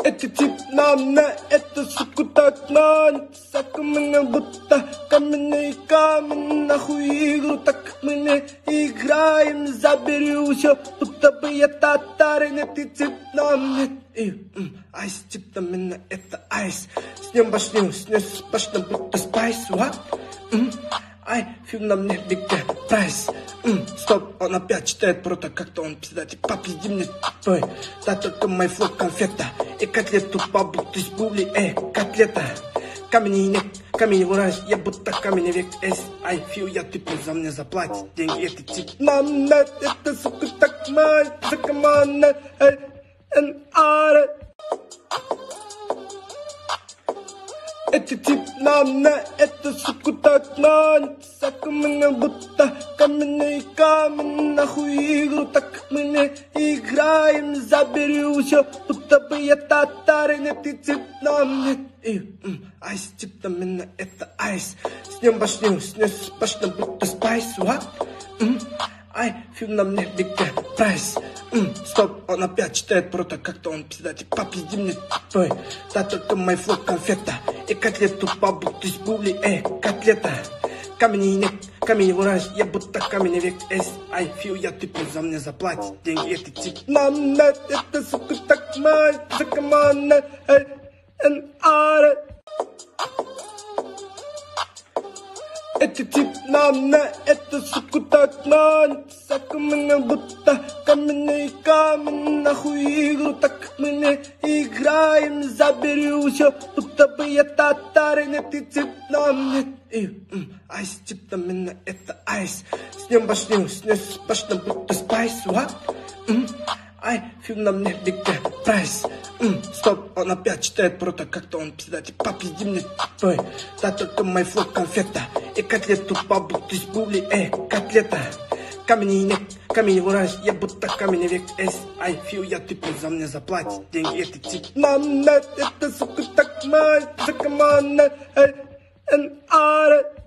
Это тип на мне, это суку так на. Сака меня будто камень, нахуй игру, так мы не играем. Забери все, будто бы я татарин, это тип на мне. Айс, тип на меня, это айс. С ним башню, снес башня, будто спайс, what? Ай, фильм на мне, big прайс. Стоп, он опять читает просто как-то он пиздатик. Пап, иди мне твой. Да только мой флоу конфета. И котлету побудь из були, котлета. Камень нет, камень ураж, я будто камень век. I feel, я ты за мне заплатить деньги, это тип. Нам нет, это сука так мать, закоманна, н-аре. Это тип на мне, это сука так на. Сака меня будто камень, нахуй игру, так мы не играем. Забери все, будто бы я татарин, это тип на мне. Айс, тип на меня, это айс. С ним башню, снес башня, будто спайс, what? Ай, фильм на мне, big прайс. Стоп, он опять читает просто как-то он пиздатик. Пап, иди мне твой. Да только мой флоу конфета. И котлету побудь из були, котлета. Камень нет, камень ураж, я будто камень век. I feel, я ты за мне заплатить деньги, это тип. Нам нет, это сука так мать, закоманна, н-аре. Это тип на мне, это сука так на. Сака меня будто камень, нахуй игру, так мы не играем. Забери все, будто бы я татарин, это тип на мне. Айс, тип на меня, это айс. С ним башню, снес башня, будто спайс, what? Ай, фильм на мне, big прайс. Стоп, он опять читает просто как-то он пиздатик. Пап, иди мне твой. Да только мой флоу конфета. И котлету побудь из були, котлета. Камень нет, камень ураж, я будто камень век. I feel, я ты за мне заплатить деньги, это тип. Нам нет, это сука так мать, закоманна, н-аре.